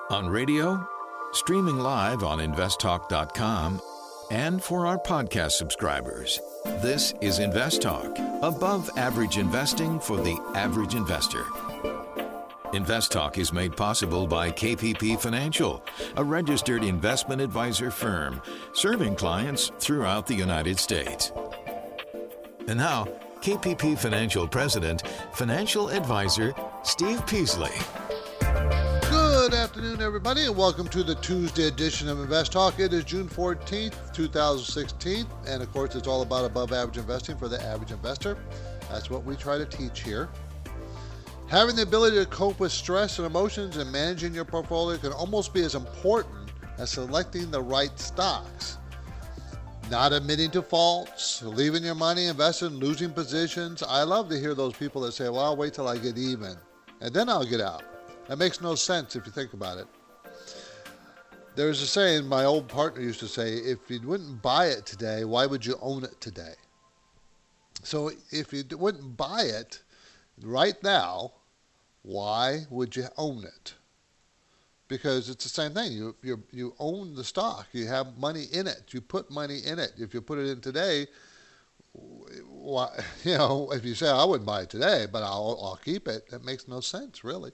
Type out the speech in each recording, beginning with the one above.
On radio, streaming live on investtalk.com, and for our podcast subscribers. This is Invest Talk, above average investing for the average investor. Invest Talk is made possible by KPP Financial, a registered investment advisor firm serving clients throughout the United States. And now, KPP Financial President, Financial Advisor Steve Peasley. Good afternoon, everybody, and welcome to the Tuesday edition of Invest Talk. It is June 14th, 2016, and of course, it's all about above average investing for the average investor. That's what we try to teach here. Having the ability to cope with stress and emotions and managing your portfolio can almost be as important as selecting the right stocks. Not admitting to faults, leaving your money invested and losing positions. I love to hear those people that say, well, I'll wait till I get even, and then I'll get out. That makes no sense if you think about it. There's a saying my old partner used to say, if you wouldn't buy it today, why would you own it today? So if you wouldn't buy it right now, why would you own it? Because it's the same thing. You own the stock. You have money in it. You put money in it. If you put it in today, if you say, I wouldn't buy it today, but I'll keep it, that makes no sense, really.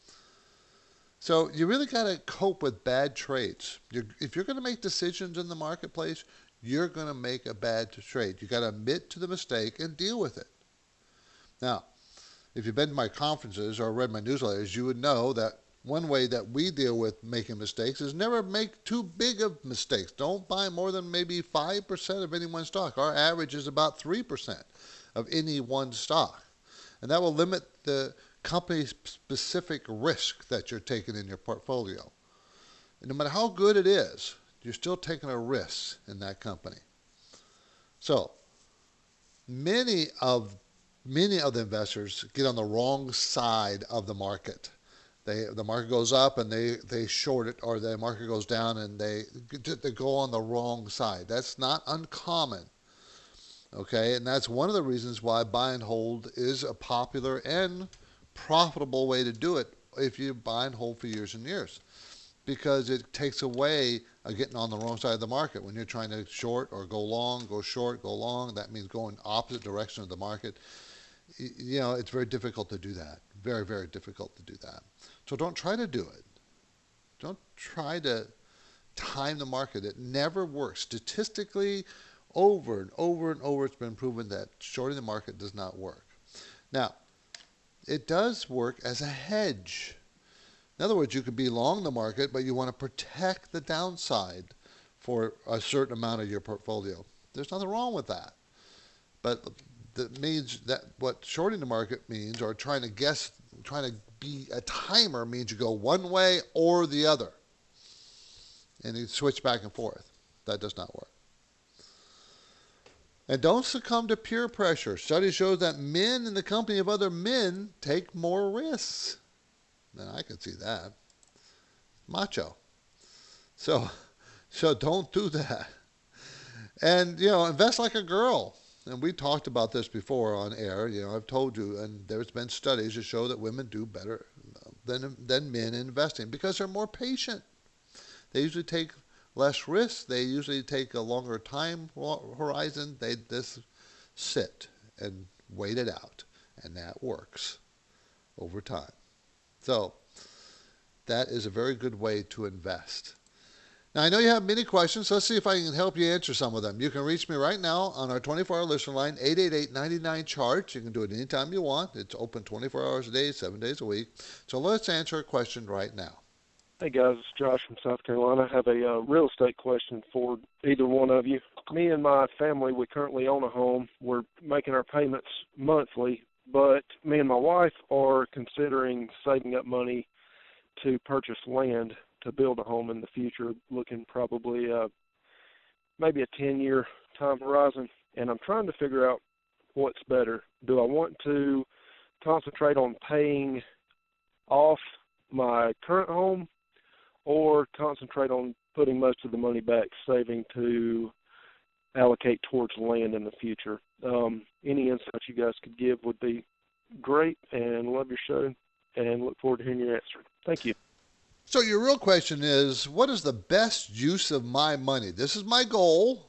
So you really got to cope with bad trades. If you're going to make decisions in the marketplace, you're going to make a bad trade. You got to admit to the mistake and deal with it. Now, if you've been to my conferences or read my newsletters, you would know that one way that we deal with making mistakes is never make too big of mistakes. Don't buy more than maybe 5% of any one stock. Our average is about 3% of any one stock. And that will limit the company-specific risk that you're taking in your portfolio. And no matter how good it is, you're still taking a risk in that company. So many of the investors get on the wrong side of the market. The market goes up and they short it, or the market goes down and they go on the wrong side. That's not uncommon. Okay, and that's one of the reasons why buy and hold is a popular and profitable way to do it if you buy and hold for years and years, because it takes away getting on the wrong side of the market. When you're trying to short or go long, go short, go long, that means going opposite direction of the market. It's very difficult to do that. Very, very difficult to do that. So don't try to do it. Don't try to time the market. It never works. Statistically, over and over and over, it's been proven that shorting the market does not work. Now, it does work as a hedge. In other words, you could be long the market, but you want to protect the downside for a certain amount of your portfolio. There's nothing wrong with that. But that means that what shorting the market means, or trying to be a timer, means you go one way or the other. And you switch back and forth. That does not work. And don't succumb to peer pressure. Study shows that men in the company of other men take more risks. Now, I can see that. Macho. So don't do that. And, invest like a girl. And we talked about this before on air. I've told you, and there's been studies that show that women do better than men in investing because they're more patient. They usually take less risk. They usually take a longer time horizon. They just sit and wait it out, and that works over time. So that is a very good way to invest. Now, I know you have many questions, so let's see if I can help you answer some of them. You can reach me right now on our 24-hour listener line, 888-99-CHART. You can do it anytime you want. It's open 24 hours a day, 7 days a week. So let's answer a question right now. Hey guys, it's Josh from South Carolina. I have a real estate question for either one of you. Me and my family, we currently own a home. We're making our payments monthly, but me and my wife are considering saving up money to purchase land to build a home in the future, looking probably maybe a 10-year time horizon. And I'm trying to figure out what's better. Do I want to concentrate on paying off my current home, or concentrate on putting most of the money back, saving to allocate towards land in the future? Any insight you guys could give would be great, and love your show, and look forward to hearing your answer. Thank you. So your real question is, what is the best use of my money? This is my goal,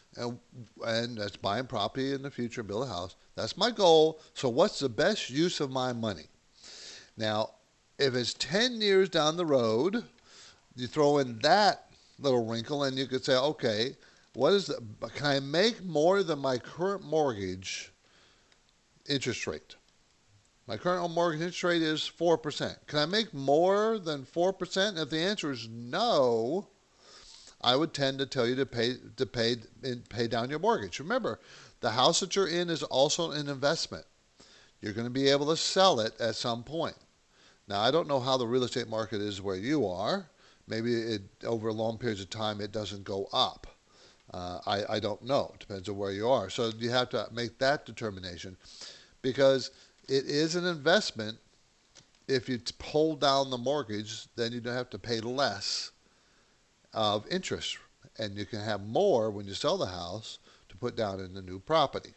and that's buying property in the future, build a house. That's my goal. So what's the best use of my money? Now, if it's 10 years down the road, you throw in that little wrinkle, and you could say, okay, can I make more than my current mortgage interest rate? My current mortgage interest rate is 4%. Can I make more than 4%? If the answer is no, I would tend to tell you to pay down your mortgage. Remember, the house that you're in is also an investment. You're going to be able to sell it at some point. Now, I don't know how the real estate market is where you are. Maybe over long periods of time it doesn't go up. I don't know. It depends on where you are. So you have to make that determination, because it is an investment. If you pull down the mortgage, then you don't have to pay less of interest, and you can have more when you sell the house to put down in the new property.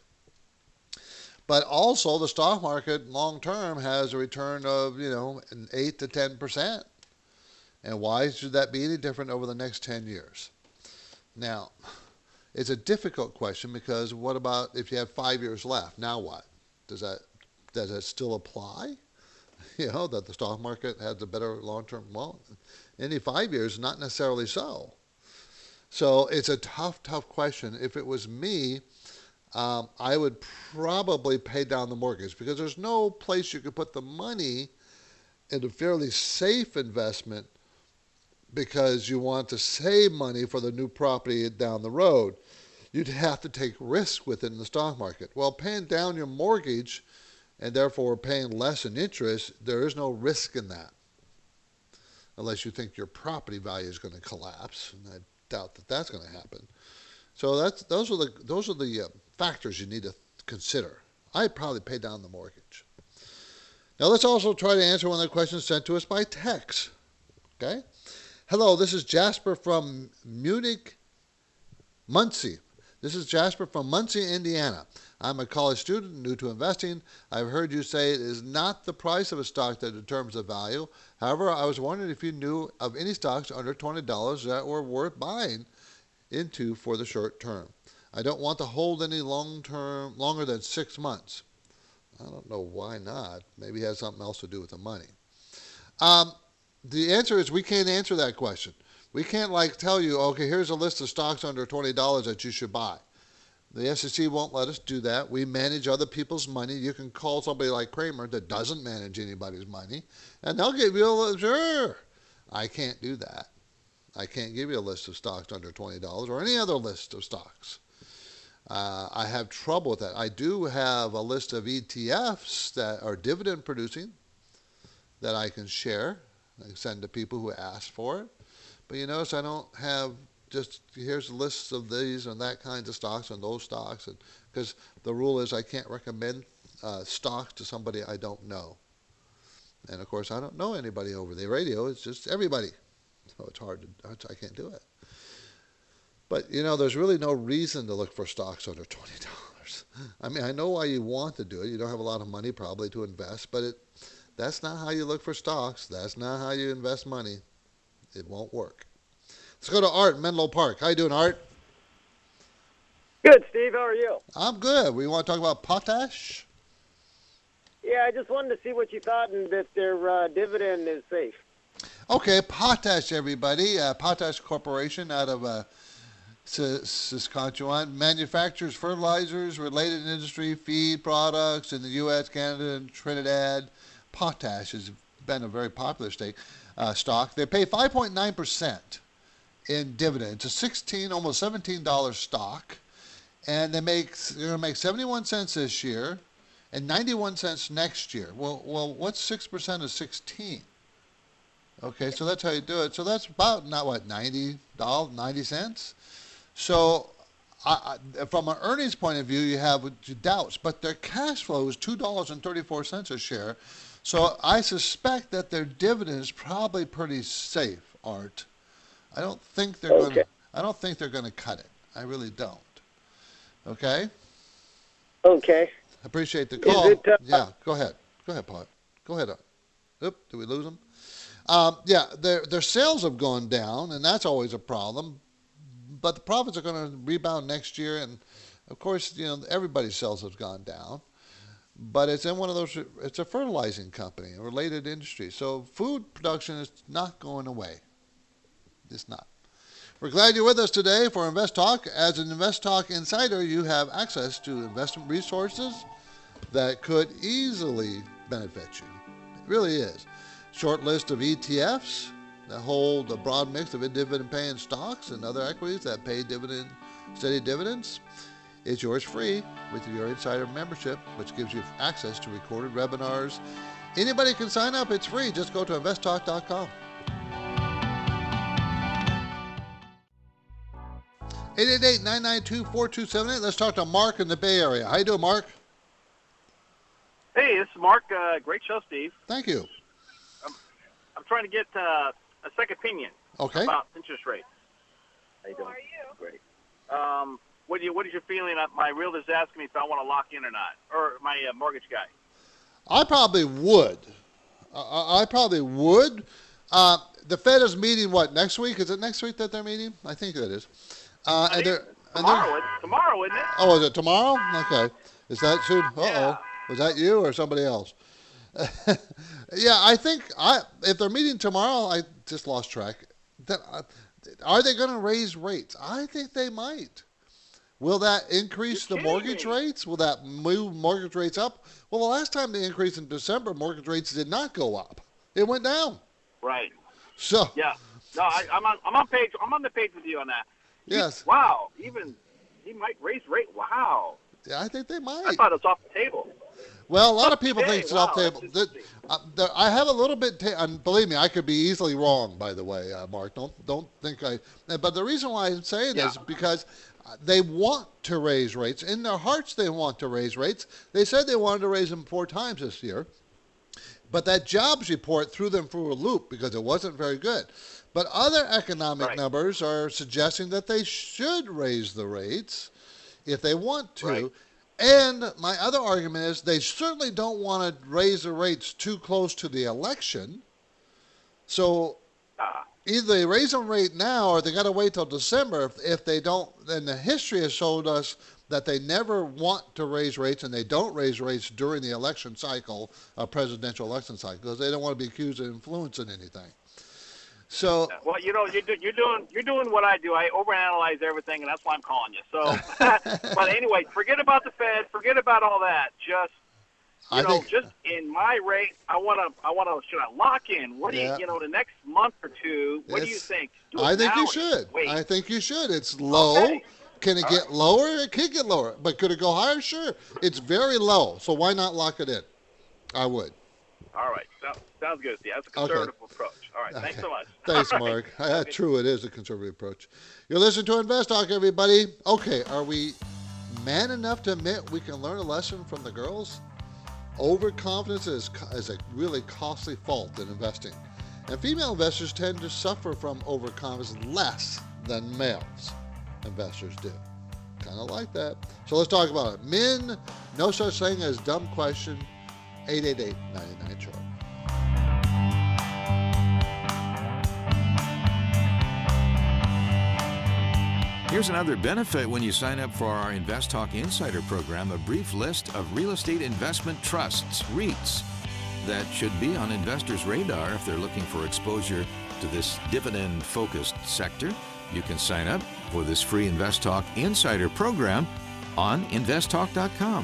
But also the stock market long term has a return of 8 to 10%. And why should that be any different over the next 10 years? Now, it's a difficult question, because what about if you have 5 years left? Now what? Does that still apply? That the stock market has a better long-term? Well, any 5 years, not necessarily so. So it's a tough question. If it was me, I would probably pay down the mortgage, because there's no place you could put the money in a fairly safe investment, because you want to save money for the new property down the road. You'd have to take risk within the stock market. Well, paying down your mortgage and therefore paying less in interest, there is no risk in that, unless you think your property value is going to collapse, and I doubt that that's going to happen. So those are the factors you need to consider. I'd probably pay down the mortgage. Now let's also try to answer one of the questions sent to us by text. Okay? Hello, this is Jasper from Muncie. This is Jasper from Muncie, Indiana. I'm a college student new to investing. I've heard you say it is not the price of a stock that determines the value. However, I was wondering if you knew of any stocks under $20 that were worth buying into for the short term. I don't want to hold any longer than 6 months. I don't know why not. Maybe it has something else to do with the money. The answer is we can't answer that question. We can't tell you, okay, here's a list of stocks under $20 that you should buy. The SEC won't let us do that. We manage other people's money. You can call somebody like Kramer that doesn't manage anybody's money, and they'll give you a list. Sure. I can't do that. I can't give you a list of stocks under $20 or any other list of stocks. I have trouble with that. I do have a list of ETFs that are dividend producing that I can share. I can send to people who ask for it. But you notice I don't have just here's lists of these and that kinds of stocks and those stocks, because the rule is I can't recommend stocks to somebody I don't know. And of course I don't know anybody over the radio. It's just everybody. So it's hard I can't do it. But there's really no reason to look for stocks under $20. I mean, I know why you want to do it. You don't have a lot of money probably to invest, but that's not how you look for stocks. That's not how you invest money. It won't work. Let's go to Art in Menlo Park. How you doing, Art? Good, Steve. How are you? I'm good. We want to talk about potash? Yeah, I just wanted to see what you thought and that their dividend is safe. Okay, Potash, everybody. Potash Corporation out of Saskatchewan manufactures fertilizers, related industry, feed products in the U.S., Canada, and Trinidad. Potash has been a very popular stock. They pay 5.9% in dividends. It's a almost $17 stock, and they're going to make 71 cents this year and 91 cents next year. Well, what's 6% of 16? Okay, so that's how you do it. So that's about 90 cents. So from an earnings point of view, you have doubts, but their cash flow is $2.34 a share. So I suspect that their dividend is probably pretty safe, Art. I don't think they're going to cut it. I really don't. Okay? Okay. Appreciate the call. Yeah, go ahead. Go ahead, Pot. Go ahead. Art. Oop, did we lose him? Yeah, their sales have gone down, and that's always a problem. But the profits are going to rebound next year, and of course, everybody's sales have gone down. But it's in one of those. It's a fertilizing company, a related industry. So food production is not going away. It's not. We're glad you're with us today for Invest Talk. As an Invest Talk insider, you have access to investment resources that could easily benefit you. It really is. Short list of ETFs that hold a broad mix of dividend-paying stocks and other equities that pay steady dividends. It's yours free with your insider membership, which gives you access to recorded webinars. Anybody can sign up. It's free. Just go to investtalk.com. 888-992-4278. Let's talk to Mark in the Bay Area. How you doing, Mark? Hey, this is Mark. Great show, Steve. Thank you. I'm trying to get a second opinion about interest rates. How you doing? How are you? Great. What is your feeling? My realtor's asking me if I want to lock in or not, or my mortgage guy. I probably would. I probably would. The Fed is meeting, next week? Is it next week that they're meeting? I think it is. Tomorrow, isn't it? Oh, is it tomorrow? Okay. Is that soon? Uh-oh. Yeah. Was that you or somebody else? Yeah, I think if they're meeting tomorrow, I just lost track. Are they going to raise rates? I think they might. Will that increase the mortgage rates? Will that move mortgage rates up? Well, the last time they increased in December, mortgage rates did not go up. It went down. Right. So. Yeah. No, I'm on page. I'm on the page with you on that. Yes. Wow. Even he might raise rate. Wow. Yeah, I think they might. I thought it was off the table. Well, a lot of people think it's off the table. I have a little bit, and believe me, I could be easily wrong, by the way, Mark. Don't think but the reason why I'm saying is because they want to raise rates. In their hearts, they want to raise rates. They said they wanted to raise them 4 times this year. But that jobs report threw them through a loop because it wasn't very good. But other economic numbers are suggesting that they should raise the rates if they want to. Right. And my other argument is they certainly don't want to raise the rates too close to the election. So either they raise them right now or they got to wait till December. If they don't, then the history has showed us that they never want to raise rates, and they don't raise rates during the election cycle, presidential election cycle, because they don't want to be accused of influencing anything. So, well, you're doing what I do. I overanalyze everything, and that's why I'm calling you. So, but anyway, forget about the Fed, forget about all that. Just just in my rate, I want to. Should I lock in? What do you, the next month or two? What do you think? I think you should. I think you should. It's low. Okay. Can it get lower? It could get lower, but could it go higher? Sure. It's very low, so why not lock it in? I would. All right. Sounds good. Yeah, that's a conservative approach. All right. Thanks so much. Thanks, Mark. True, it is a conservative approach. You're listening to Invest Talk, everybody. Okay, are we man enough to admit we can learn a lesson from the girls? Overconfidence is a really costly fault in investing. And female investors tend to suffer from overconfidence less than males investors do. Kind of like that. So let's talk about it. Men, no such thing as dumb question. 888-99-CHART. Here's another benefit when you sign up for our Invest Talk Insider program, a brief list of real estate investment trusts, REITs, that should be on investors' radar if they're looking for exposure to this dividend-focused sector. You can sign up for this free Invest Talk Insider program on investtalk.com.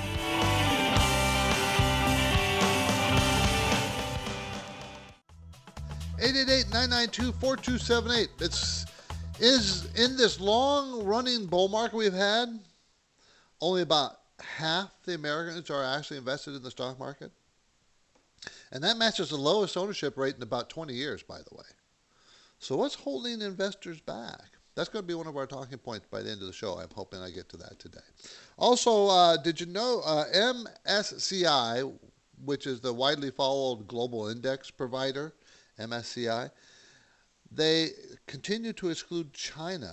(888-992-4278). Is in this long-running bull market we've had, only about half the Americans are actually invested in the stock market. And that matches the lowest ownership rate in about 20 years, by the way. So what's holding investors back? That's going to be one of our talking points by the end of the show. I'm hoping I get to that today. Also, did you know MSCI, which is the widely followed global index provider, MSCI, they continue to exclude China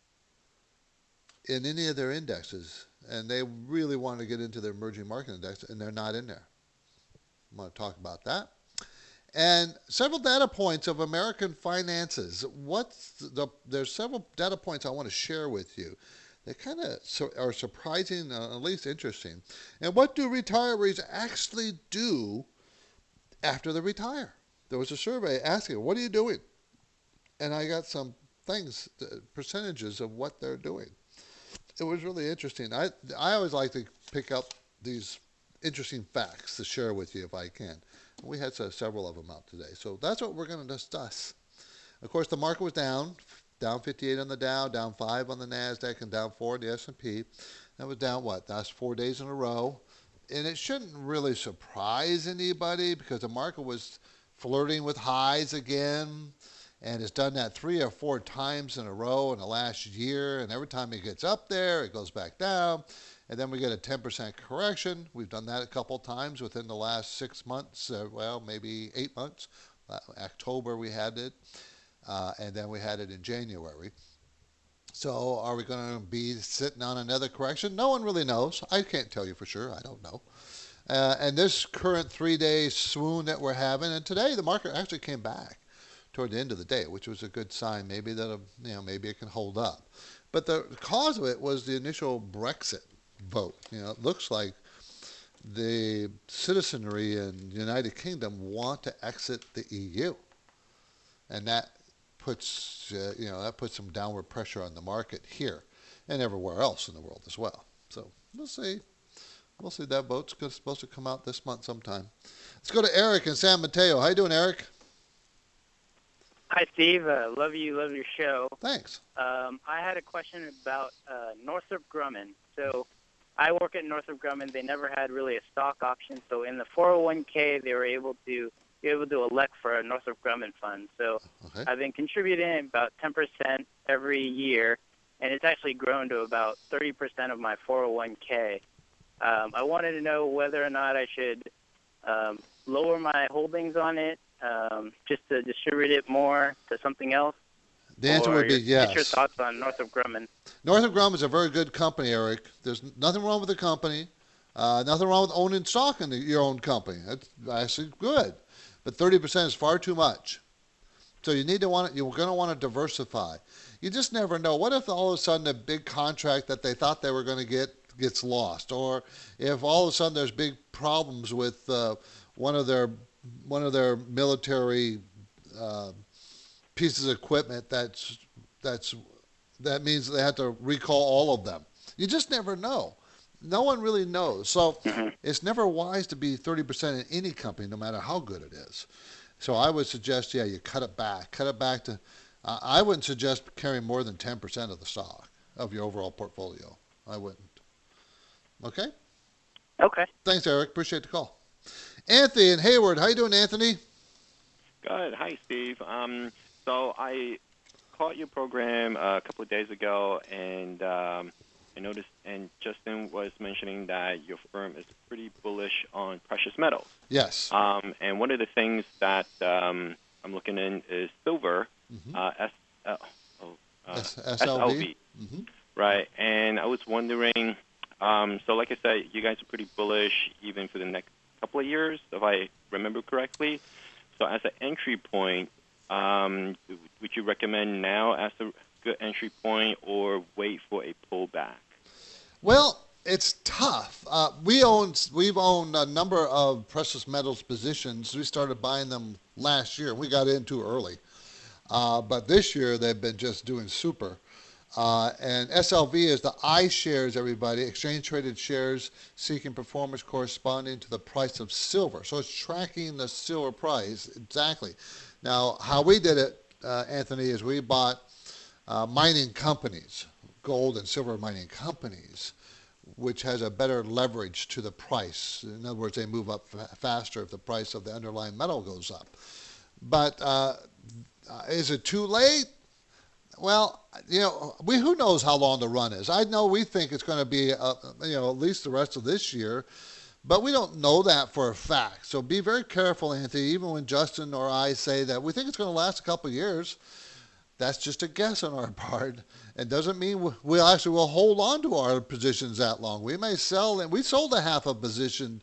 in any of their indexes, and they really want to get into their emerging market index, and they're not in there. I'm going to talk about that. And several data points of American finances. There's several data points I want to share with you. They kind of are surprising, at least interesting. And what do retirees actually do after they retire? There was a survey asking, what are you doing? And I got some things, percentages of what they're doing. It was really interesting. I always like to pick up these interesting facts to share with you if I can. We had several of them out today. So that's what we're going to discuss. Of course, the market was down 58 on the Dow, down 5 on the NASDAQ, and down 4 on the S&P. That was down, that's 4 days in a row. And it shouldn't really surprise anybody because the market was flirting with highs again. And it's done that 3 or 4 times in a row in the last year. And every time it gets up there, it goes back down. And then we get a 10% correction. We've done that a couple times within the last 6 months, maybe 8 months. October we had it, and then we had it in January. So are we going to be sitting on another correction? No one really knows. I can't tell you for sure. I don't know. And this current 3-day swoon that we're having, and today the market actually came back toward the end of the day, which was a good sign. Maybe maybe it can hold up. But the cause of it was the initial Brexit vote. It looks like the citizenry in the United Kingdom want to exit the EU, and that puts some downward pressure on the market here and everywhere else in the world as well. So we'll see. That vote's supposed to come out this month sometime. Let's go to Eric in San Mateo. How you doing, Eric? Hi, Steve. Love your show. Thanks. I had a question about Northrop Grumman. So I work at Northrop Grumman. They never had really a stock option. So in the 401k, they were able to elect for a Northrop Grumman fund. So okay. I've been contributing about 10% every year, and it's actually grown to about 30% of my 401k. I wanted to know whether or not I should lower my holdings on it, just to distribute it more to something else. The answer would be yes. What's your thoughts on Northrop Grumman? Northrop Grumman is a very good company, Eric. There's nothing wrong with the company. Nothing wrong with owning stock in your own company. That's actually good. But 30% is far too much. So you're going to want to diversify. You just never know. What if all of a sudden a big contract that they thought they were going to get gets lost? Or if all of a sudden there's big problems with one of their military pieces of equipment that means they have to recall all of them. You just never know. No one really knows. So it's never wise to be 30% in any company, no matter how good it is. So I would suggest, you cut it back. Cut it back to, I wouldn't suggest carrying more than 10% of the stock of your overall portfolio. I wouldn't. Okay? Okay. Thanks, Eric. Appreciate the call. Anthony in Hayward. How you doing, Anthony? Good. Hi, Steve. So I caught your program a couple of days ago, and I noticed, and Justin was mentioning that your firm is pretty bullish on precious metals. Yes. And one of the things that I'm looking in is silver, SLV. Mm-hmm. Right. And I was wondering, so like I said, you guys are pretty bullish even for the next couple of years, if I remember correctly. So as an entry point, would you recommend now as a good entry point or wait for a pullback? Well, it's tough. We've owned a number of precious metals positions. We started buying them last year. We got in too early. But this year they've been just doing super. And SLV is the iShares, everybody, exchange-traded shares seeking performance corresponding to the price of silver. So it's tracking the silver price exactly. Now, how we did it, Anthony, is we bought mining companies, gold and silver mining companies, which has a better leverage to the price. In other words, they move up faster if the price of the underlying metal goes up. But is it too late? Well, who knows how long the run is. I know we think it's going to be, at least the rest of this year, but we don't know that for a fact. So be very careful, Anthony, even when Justin or I say that we think it's going to last a couple of years. That's just a guess on our part. It doesn't mean we'll hold on to our positions that long. We may sell, and we sold a half a position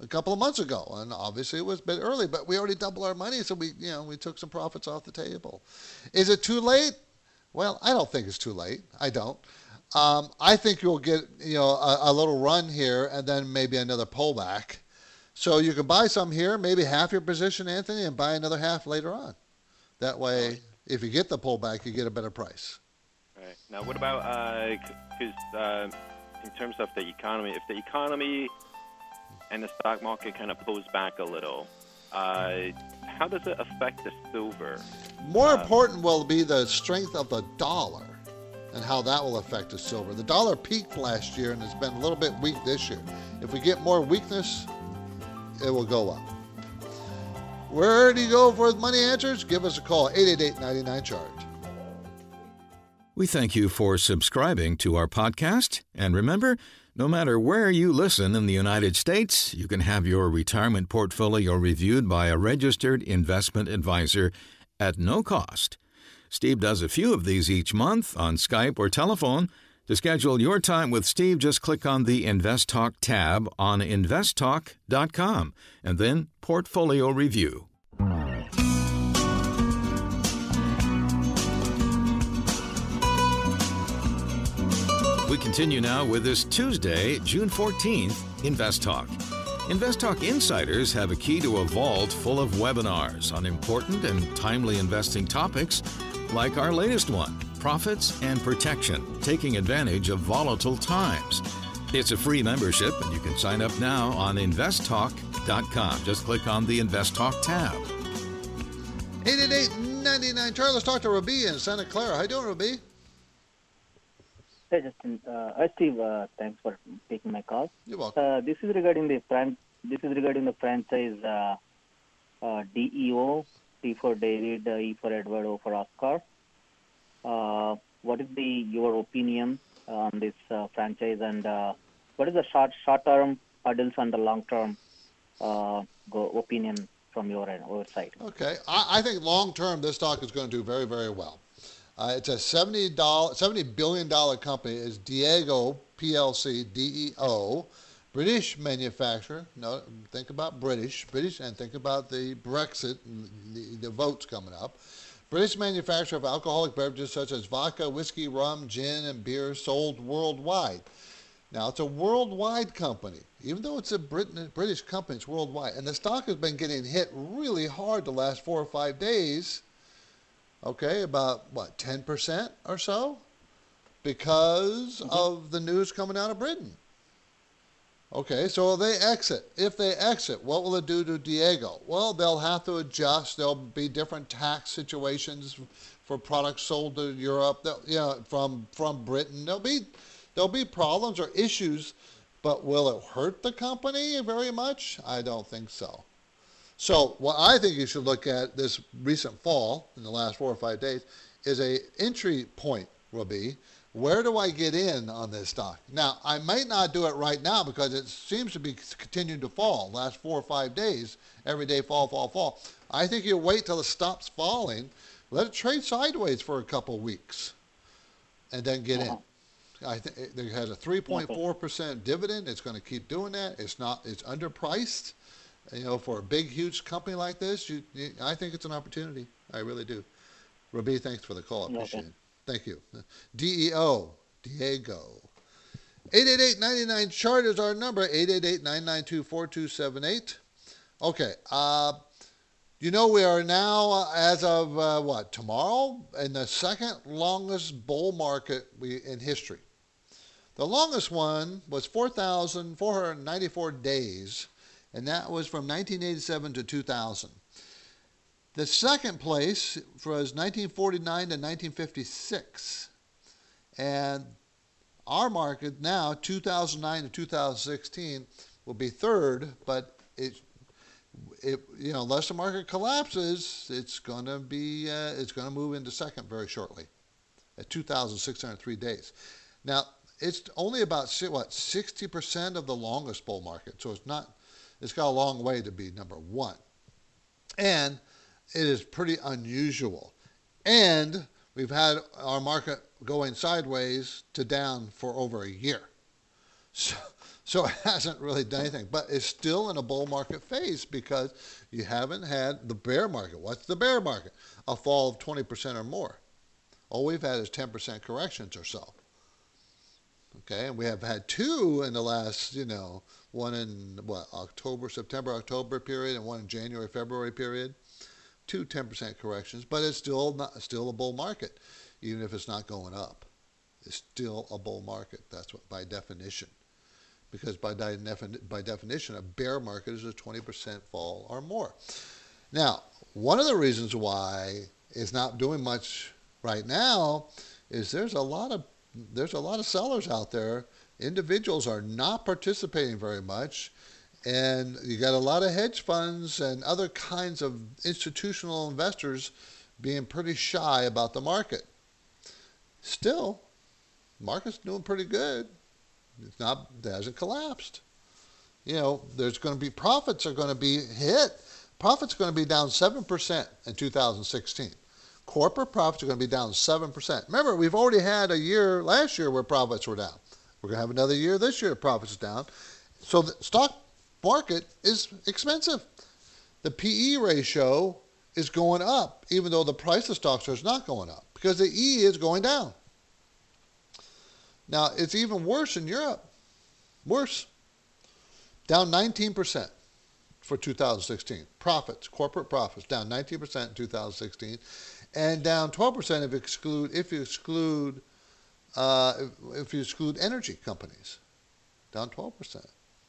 a couple of months ago, and obviously it was a bit early, but we already doubled our money, so we took some profits off the table. Is it too late? Well, I don't think it's too late. I don't. I think you'll get a little run here and then maybe another pullback. So you can buy some here, maybe half your position, Anthony, and buy another half later on. That way, if you get the pullback, you get a better price. Right. Now, what about, because in terms of the economy, if the economy and the stock market kind of pulls back a little, how does it affect the silver? More important will be the strength of the dollar and how that will affect the silver. The dollar peaked last year and has been a little bit weak this year. If we get more weakness, it will go up. Where do you go for money answers? Give us a call, 888-99-CHARGE. We thank you for subscribing to our podcast. And remember, no matter where you listen in the United States, you can have your retirement portfolio reviewed by a registered investment advisor at no cost. Steve does a few of these each month on Skype or telephone. To schedule your time with Steve, just click on the Invest Talk tab on investtalk.com and then Portfolio Review. We continue now with this Tuesday, June 14th, Invest Talk. Invest Talk Insiders have a key to a vault full of webinars on important and timely investing topics like our latest one, Profits and Protection, Taking Advantage of Volatile Times. It's a free membership, and you can sign up now on investtalk.com. Just click on the Invest Talk tab. 888-99-CHARGE. Let's talk to Rabi in Santa Clara. How you doing, Rabi? Hey, Justin. Hi, Steve. Thanks for taking my call. You're welcome. This is regarding the franchise DEO, D for David, E for Edward, O for Oscar. What is your opinion on this franchise, and what is the short-term hurdles and the long-term opinion from your side? Okay. I think long-term this stock is going to do very, very well. It's a $70 billion company. It's Diageo PLC, DEO, British manufacturer. No, think about British, and think about the Brexit, the votes coming up. British manufacturer of alcoholic beverages such as vodka, whiskey, rum, gin, and beer sold worldwide. Now, it's a worldwide company. Even though it's a British company, it's worldwide. And the stock has been getting hit really hard the last 4 or 5 days. Okay, about, 10% or so? Because of the news coming out of Britain. Okay, so they exit. If they exit, what will it do to Diageo? Well, they'll have to adjust. There'll be different tax situations for products sold to Europe, from Britain. There'll be problems or issues, but will it hurt the company very much? I don't think so. So what I think you should look at this recent fall in the last 4 or 5 days is a entry point will be, where do I get in on this stock? Now, I might not do it right now because it seems to be continuing to fall. Last 4 or 5 days, every day fall. I think you wait till it stops falling, let it trade sideways for a couple weeks, and then get in. I think it has a 3.4% dividend. It's going to keep doing that. It's underpriced. For a big, huge company like this, I think it's an opportunity. I really do. Rabi, thanks for the call. I appreciate it. Thank you. DEO, Diageo. 888-99-CHART is our number, 888-992-4278. Okay. We are now, as of, tomorrow, in the second longest bull market in history. The longest one was 4,494 days, and that was from 1987 to 2000. The second place was 1949 to 1956. And our market now, 2009 to 2016, will be third, but unless the market collapses, it's going to move into second very shortly at 2,603 days. Now, it's only about 60% of the longest bull market, so it's got a long way to be number one. And it is pretty unusual. And we've had our market going sideways to down for over a year. So it hasn't really done anything, but it's still in a bull market phase because you haven't had the bear market. What's the bear market? A fall of 20% or more. All we've had is 10% corrections or so. Okay, and we have had two in the last, one in September, October period, and one in January, February period. Two 10% corrections, but it's still a bull market, even if it's not going up. It's still a bull market. That's what by definition. Because by definition, a bear market is a 20% fall or more. Now, one of the reasons why it's not doing much right now is there's a lot of sellers out there. Individuals are not participating very much, and you got a lot of hedge funds and other kinds of institutional investors being pretty shy about the market. Still, the market's doing pretty good. It hasn't collapsed. There's going to be profits are going to be hit. Profits are going to be down 7% in 2016. Corporate profits are going to be down 7%. Remember, we've already had a year last year where profits were down. We're going to have another year this year profits down. So the stock market is expensive. The PE ratio is going up, even though the price of stocks is not going up, because the E is going down. Now, it's even worse in Europe. Worse. Down 19% for 2016. Profits, corporate profits, down 19% in 2016, and down 12% if you exclude energy companies. Down 12%.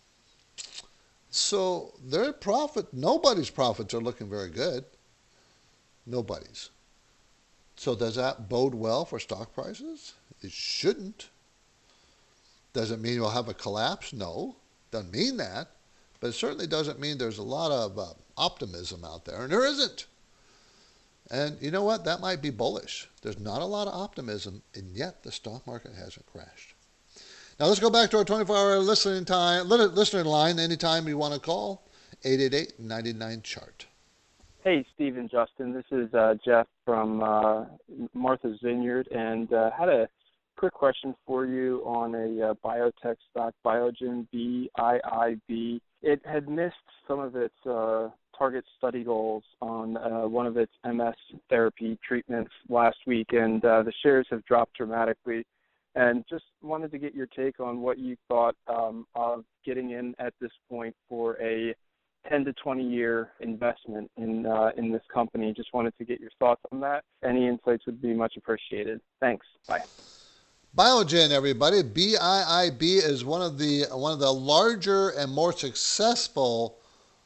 So nobody's profits are looking very good. Nobody's. So does that bode well for stock prices? It shouldn't. Does it mean we'll have a collapse? No, doesn't mean that. But it certainly doesn't mean there's a lot of optimism out there, and there isn't. And you know what? That might be bullish. There's not a lot of optimism, and yet the stock market hasn't crashed. Now let's go back to our 24-hour listener line. Anytime you want to call, 888-99-CHART. Hey, Steve and Justin. This is Jeff from Martha's Vineyard, and had a quick question for you on a biotech stock, Biogen, BIIB. It had missed some of its target study goals on one of its MS therapy treatments last week, and the shares have dropped dramatically. And just wanted to get your take on what you thought of getting in at this point for a 10 to 20 year investment in this company. Just wanted to get your thoughts on that. Any insights would be much appreciated. Thanks. Bye. Biogen, everybody. BIIB is one of the larger and more successful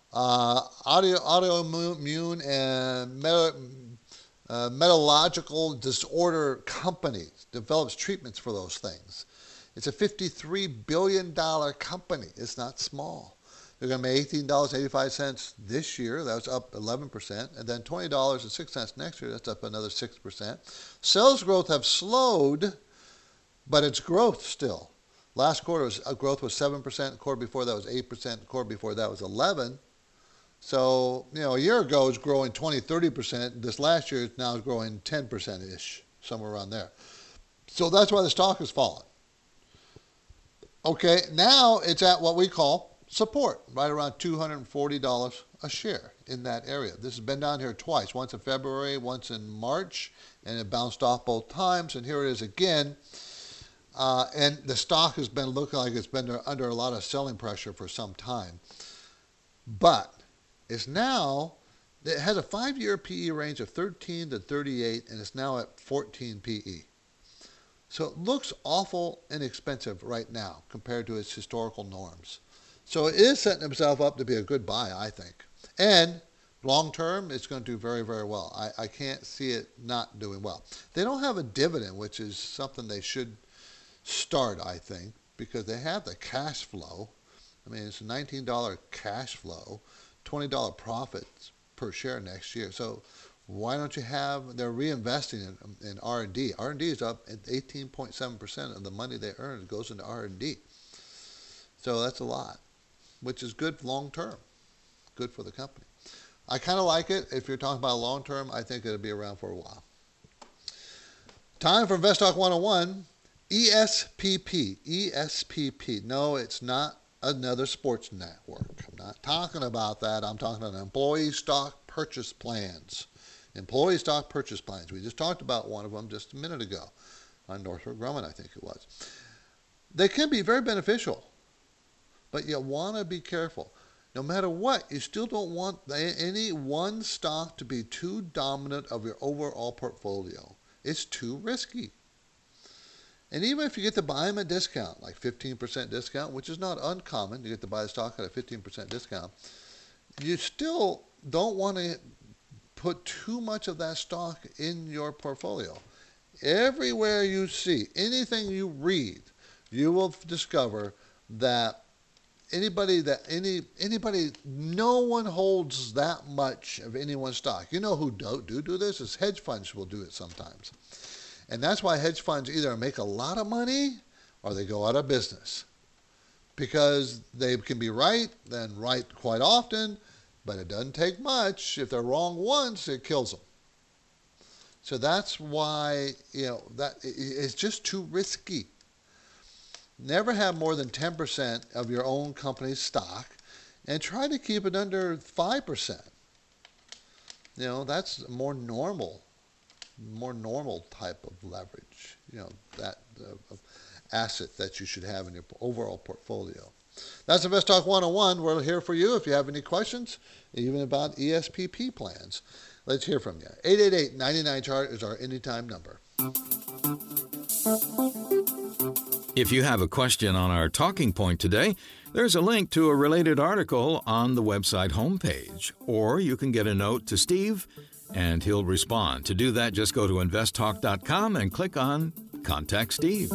autoimmune and metallurgical disorder companies. Develops treatments for those things. It's a $53 billion company. It's not small. They're going to make $18.85 this year. That was up 11%. And then $20.06 next year. That's up another 6%. Sales growth have slowed, but it's growth still. Last quarter growth was 7%. The quarter before that was 8%. The quarter before that was 11%. So, a year ago it was growing 20, 30%. This last year now is growing 10%-ish, somewhere around there. So that's why the stock has fallen. Okay, now it's at what we call support, right around $240 a share in that area. This has been down here twice, once in February, once in March, and it bounced off both times, and here it is again. And the stock has been looking like it's been under a lot of selling pressure for some time. But it has a 5-year PE range of 13 to 38, and it's now at 14 PE. So it looks awful inexpensive right now compared to its historical norms. So it is setting itself up to be a good buy, I think. And long term, it's going to do very, very well. I can't see it not doing well. They don't have a dividend, which is something they should start, I think, because they have the cash flow. I mean, it's a $19 cash flow, $20 profits per share next year. So why don't you they're reinvesting in R&D. R&D is up at 18.7% of the money they earn goes into R&D. So that's a lot, which is good long term, good for the company. I kind of like it. If you're talking about long term, I think it'll be around for a while. Time for Invest Talk 101. ESPP. No, it's not another sports network. I'm not talking about that. I'm talking about employee stock purchase plans. Employee stock purchase plans. We just talked about one of them just a minute ago on Northrop Grumman, I think it was. They can be very beneficial, but you want to be careful. No matter what, you still don't want any one stock to be too dominant of your overall portfolio. It's too risky. And even if you get to buy them at discount, like 15% discount, which is not uncommon, you get to buy a stock at a 15% discount, you still don't want to put too much of that stock in your portfolio. Everywhere you see, anything you read, you will discover that no one holds that much of any one stock. You know who do this is hedge funds will do it sometimes. And that's why hedge funds either make a lot of money or they go out of business. Because they can be right, then right quite often, but it doesn't take much. If they're wrong once, it kills them. So that's why, that it's just too risky. Never have more than 10% of your own company's stock and try to keep it under 5%. That's more normal type of leverage, that asset that you should have in your overall portfolio. That's Invest Talk 101. We're here for you if you have any questions, even about ESPP plans. Let's hear from you. 888-99-CHART is our anytime number. If you have a question on our talking point today, there's a link to a related article on the website homepage, or you can get a note to Steve, and he'll respond. To do that, just go to investtalk.com and click on Contact Steve.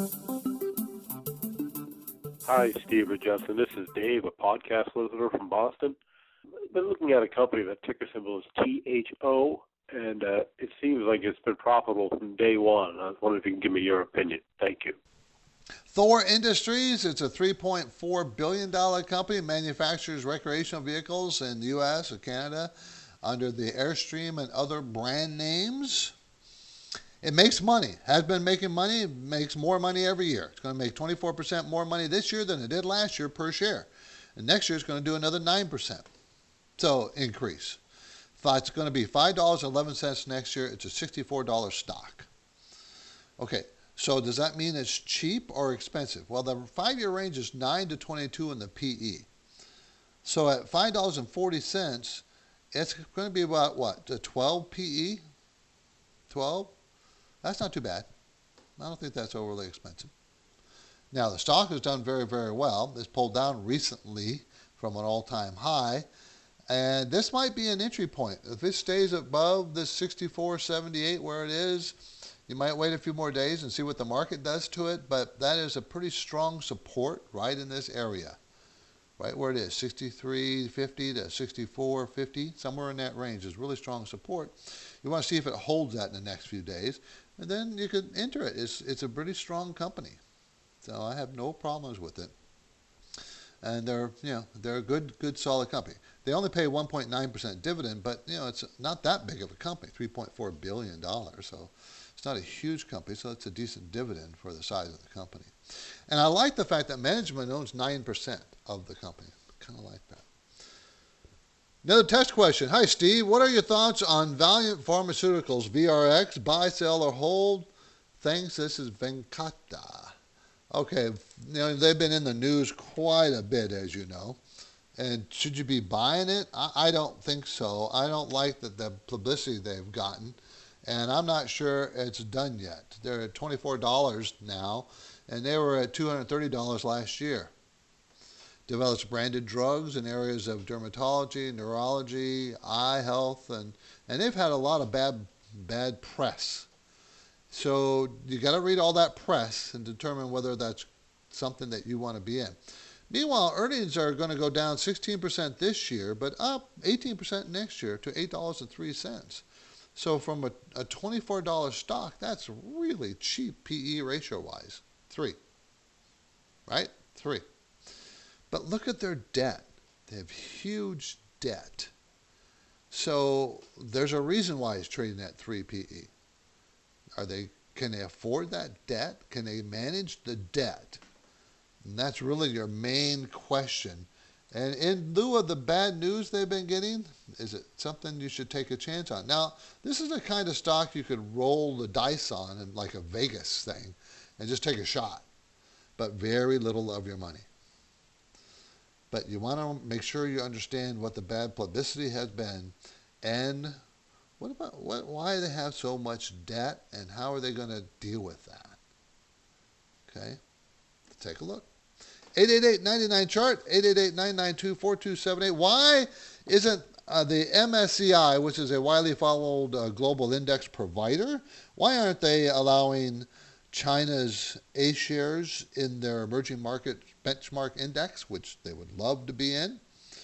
Hi, Steve or Justin. This is Dave, a podcast listener from Boston. I've been looking at a company that ticker symbol is THO, and it seems like it's been profitable from day one. I was wondering if you can give me your opinion. Thank you. Thor Industries, it's a $3.4 billion company, manufactures recreational vehicles in the U.S. and Canada under the Airstream and other brand names. It makes money, has been making money, makes more money every year. It's going to make 24% more money this year than it did last year per share. And next year it's going to do another 9%. So increase. It's going to be $5.11 next year. It's a $64 stock. Okay. So does that mean it's cheap or expensive? Well, the 5-year range is 9 to 22 in the PE. So at $5.40, it's going to be about what? A 12 PE? 12? That's not too bad. I don't think that's overly expensive. Now, the stock has done very, very well. It's pulled down recently from an all-time high. And this might be an entry point. If it stays above the 64.78 where it is, you might wait a few more days and see what the market does to it, but that is a pretty strong support right in this area, right where it is, 63.50 to 64.50, somewhere in that range is really strong support. You want to see if it holds that in the next few days, and then you could enter it. It's a pretty strong company, so I have no problems with it. And they're a good solid company. They only pay 1.9% dividend, but it's not that big of a company, $3.4 billion, so it's not a huge company, so it's a decent dividend for the size of the company. And I like the fact that management owns 9% of the company. Kind of like that. Another text question. Hi, Steve. What are your thoughts on Valiant Pharmaceuticals, VRX, buy, sell, or hold? Thanks. This is Venkata. Okay, they've been in the news quite a bit, as you know. And should you be buying it? I don't think so. I don't like the publicity they've gotten. And I'm not sure it's done yet. They're at $24 now, and they were at $230 last year. Develops branded drugs in areas of dermatology, neurology, eye health, and they've had a lot of bad press. So you got to read all that press and determine whether that's something that you want to be in. Meanwhile, earnings are going to go down 16% this year, but up 18% next year to $8.03. So from a $24 stock, that's really cheap PE ratio-wise. 3. Right? 3. But look at their debt. They have huge debt. So there's a reason why it's trading at 3 PE. Are they Can they afford that debt? Can they manage the debt? And that's really your main question. And in lieu of the bad news they've been getting, is it something you should take a chance on? Now, this is the kind of stock you could roll the dice on in like a Vegas thing and just take a shot, but very little of your money. But you want to make sure you understand what the bad publicity has been and why they have so much debt and how are they going to deal with that. Okay, let's take a look. 888-99-CHART, 888-992-4278. Why isn't the MSCI, which is a widely followed global index provider, why aren't they allowing China's A shares in their emerging market benchmark index, which they would love to be in?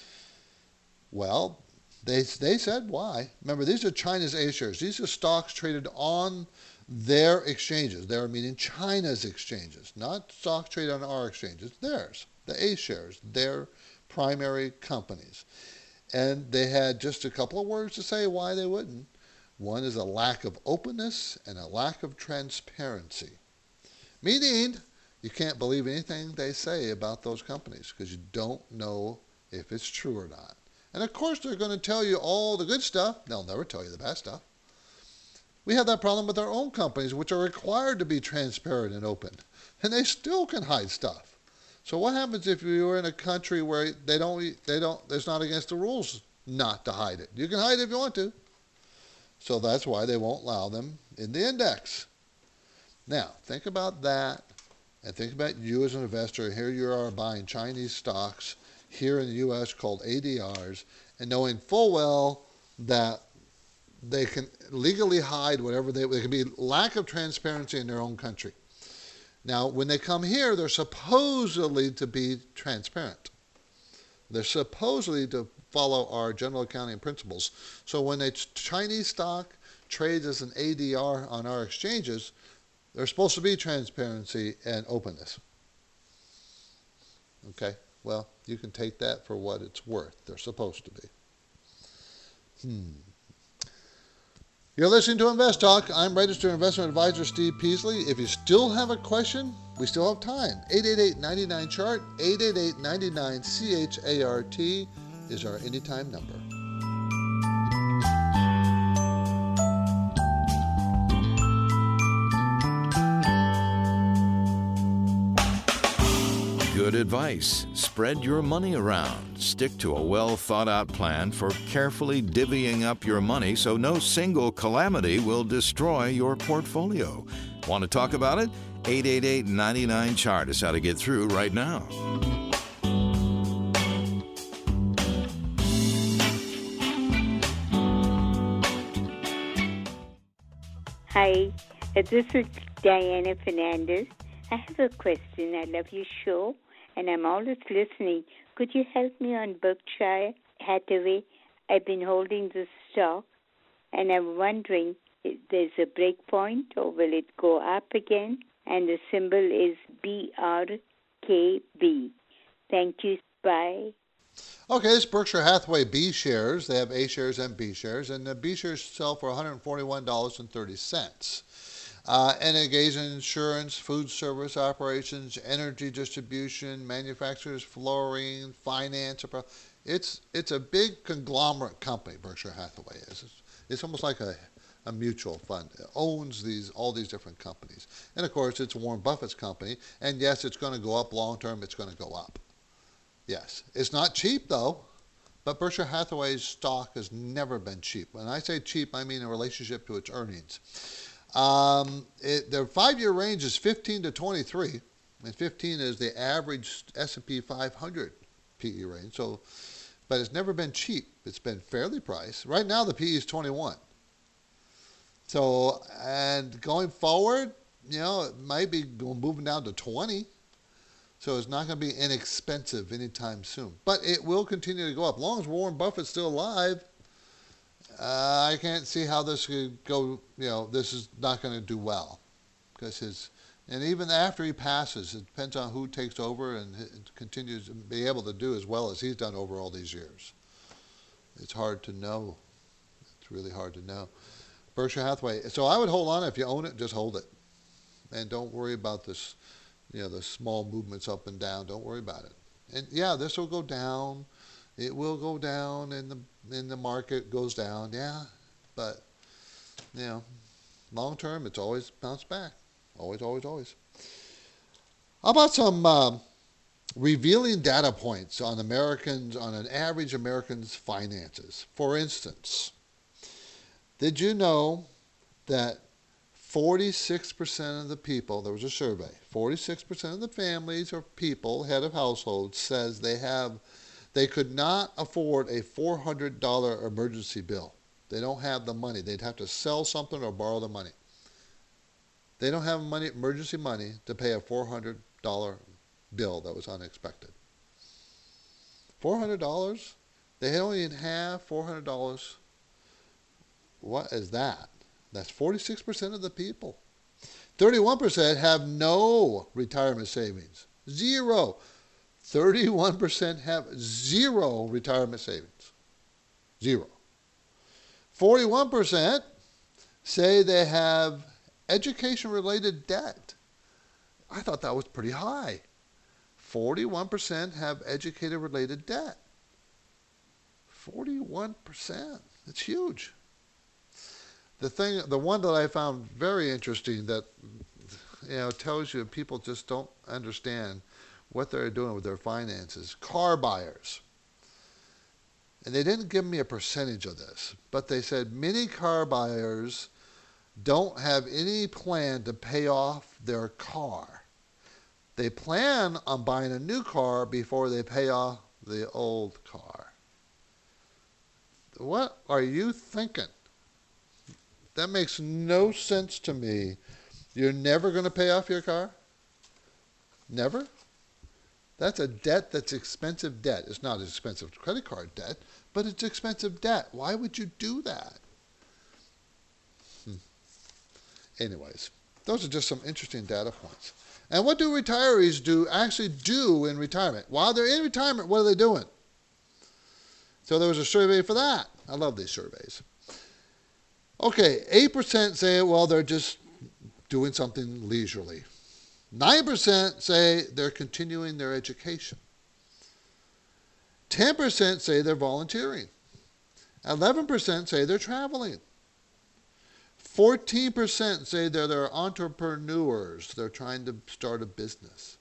Well, they said why. Remember, these are China's A shares. These are stocks traded on their exchanges. They're meaning China's exchanges, not stocks traded on our exchanges. Theirs, the A shares, their primary companies. And they had just a couple of words to say why they wouldn't. One is a lack of openness and a lack of transparency. Meaning, you can't believe anything they say about those companies because you don't know if it's true or not. And of course, they're going to tell you all the good stuff. They'll never tell you the bad stuff. We have that problem with our own companies, which are required to be transparent and open, and they still can hide stuff. So what happens if you're in a country where it's not against the rules not to hide it? You can hide it if you want to. So that's why they won't allow them in the index. Now, think about that, and think about you as an investor. Here you are buying Chinese stocks here in the U.S. called ADRs, and knowing full well that they can legally hide whatever they can be lack of transparency in their own country. Now, when they come here, they're supposedly to be transparent. They're supposedly to follow our general accounting principles. So when a Chinese stock trades as an ADR on our exchanges, there's supposed to be transparency and openness. Okay, well, you can take that for what it's worth. They're supposed to be. You're listening to Invest Talk. I'm registered investment advisor Steve Peasley. If you still have a question, we still have time. 888-99-CHART, 888-99-CHART is our anytime number. Good advice. Spread your money around. Stick to a well-thought-out plan for carefully divvying up your money so no single calamity will destroy your portfolio. Want to talk about it? 888-99-CHART is how to get through right now. Hi, this is Diana Fernandez. I have a question. I love your show, and I'm always listening. Could you help me on Berkshire Hathaway? I've been holding this stock, and I'm wondering if there's a break point, or will it go up again? And the symbol is BRKB. Thank you. Bye. Okay, it's Berkshire Hathaway B shares. They have A shares and B shares, and the B shares sell for $141.30. And it engages in insurance, food service operations, energy distribution, manufacturers, flooring, finance. It's a big conglomerate company, Berkshire Hathaway is. It's almost like a mutual fund. It owns all these different companies. And of course, it's Warren Buffett's company. And yes, it's going to go up long term. It's going to go up. Yes. It's not cheap, though. But Berkshire Hathaway's stock has never been cheap. When I say cheap, I mean in relationship to its earnings. Their 5-year range is 15 to 23, and 15 is the average S&P 500 PE range. So, but it's never been cheap. It's been fairly priced. Right now, the PE is 21. So, and going forward, it might be moving down to 20. So it's not going to be inexpensive anytime soon. But it will continue to go up. As long as Warren Buffett's still alive, I can't see how this could go. This is not going to do well, and even after he passes, it depends on who takes over and continues to be able to do as well as he's done over all these years. It's hard to know. It's really hard to know. Berkshire Hathaway. So I would hold on. If you own it, just hold it. And don't worry about this, the small movements up and down. Don't worry about it. And yeah, this will go down. It will go down, and the market goes down. Yeah, but long term, it's always bounce back. Always, always, always. How about some revealing data points on an average American's finances? For instance, did you know that 46% of the people, there was a survey, 46% of the families or people, head of households, says they could not afford a $400 emergency bill. They don't have the money. They'd have to sell something or borrow the money. They don't have emergency money to pay a $400 bill that was unexpected. $400? They don't even have $400. What is that? That's 46% of the people. 31% have no retirement savings. Zero. 31% have zero retirement savings. Zero. 41% say they have education-related debt. I thought that was pretty high. 41% have educator-related debt. 41%. That's huge. The one that I found very interesting that tells you people just don't understand what they're doing with their finances. Car buyers. And they didn't give me a percentage of this, but they said many car buyers don't have any plan to pay off their car. They plan on buying a new car before they pay off the old car. What are you thinking? That makes no sense to me. You're never going to pay off your car? Never? That's a debt that's expensive debt. It's not expensive credit card debt, but it's expensive debt. Why would you do that? Anyways, those are just some interesting data points. And what do retirees actually do in retirement? While they're in retirement, what are they doing? So there was a survey for that. I love these surveys. Okay, 8% say, well, they're just doing something leisurely. 9% say they're continuing their education. 10% say they're volunteering. 11% say they're traveling. 14% say they're entrepreneurs. They're trying to start a business.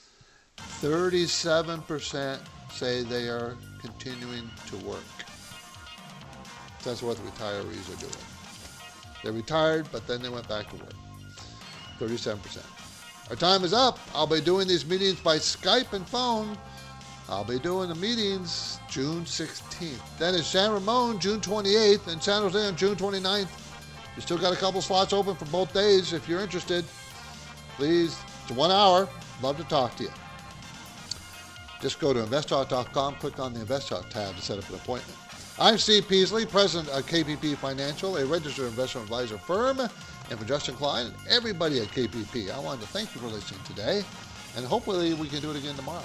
37% say they are continuing to work. That's what the retirees are doing. They retired, but then they went back to work. 37%. Our time is up. I'll be doing these meetings by Skype and phone. I'll be doing the meetings June 16th. Then it's San Ramon, June 28th, and San Jose on June 29th. You still got a couple slots open for both days. If you're interested, please, it's 1 hour. Love to talk to you. Just go to investtalk.com, click on the Invest Talk tab to set up an appointment. I'm Steve Peasley, president of KPP Financial, a registered investment advisor firm. And for Justin Klein and everybody at KPP, I wanted to thank you for listening today, and hopefully we can do it again tomorrow.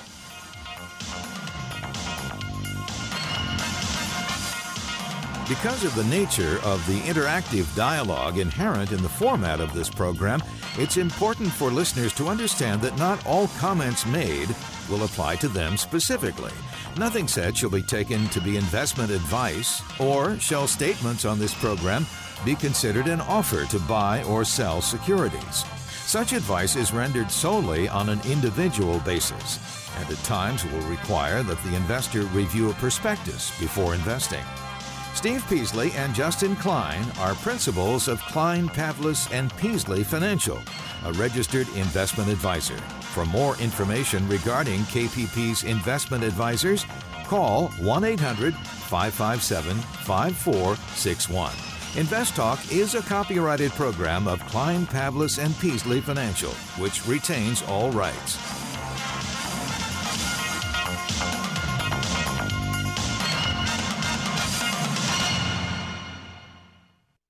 Because of the nature of the interactive dialogue inherent in the format of this program, it's important for listeners to understand that not all comments made will apply to them specifically. Nothing said shall be taken to be investment advice, or shall statements on this program be considered an offer to buy or sell securities. Such advice is rendered solely on an individual basis, and at times will require that the investor review a prospectus before investing. Steve Peasley and Justin Klein are principals of Klein, Pavlis & Peasley Financial, a registered investment advisor. For more information regarding KPP's investment advisors, call 1-800-557-5461. Invest Talk is a copyrighted program of Klein, Pavlis & Peasley Financial, which retains all rights.